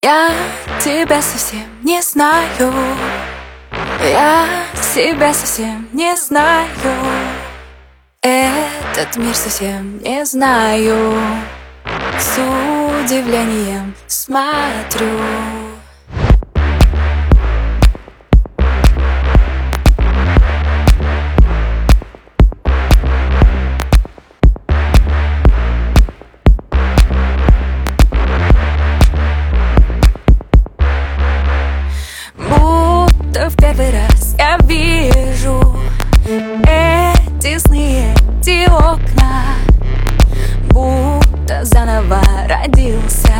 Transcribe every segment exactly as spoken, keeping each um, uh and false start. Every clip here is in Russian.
Я тебя совсем не знаю, я себя совсем не знаю, этот мир совсем не знаю, с удивлением смотрю. В первый раз я вижу эти сны, эти окна, будто заново родился,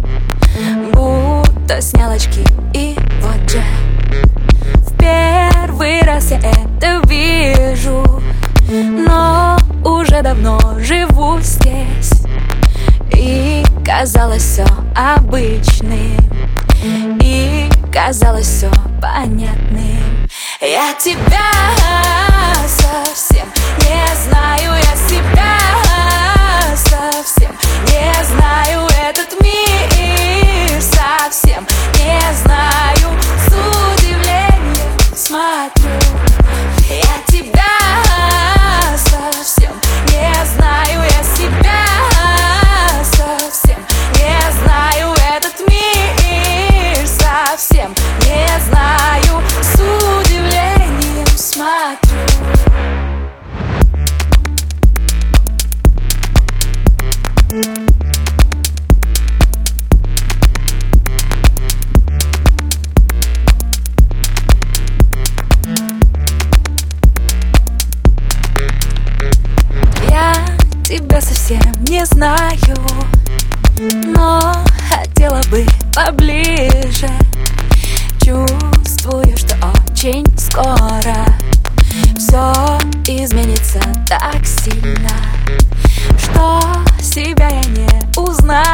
будто снял очки и вот же в первый раз я это вижу, но уже давно живу здесь, и казалось все обычным, и казалось все понятным. Я тебя совсем не знаю, я себя совсем не знаю, этот мир совсем не знаю, с удивлением смотрю. Я тебя совсем не знаю, я себя совсем не знаю, этот мир совсем не знаю, с удивлением смотрю. Я тебя совсем не знаю, но хотела бы поближе. Чувствую, что очень скоро все изменится так сильно, что себя я не узнаю.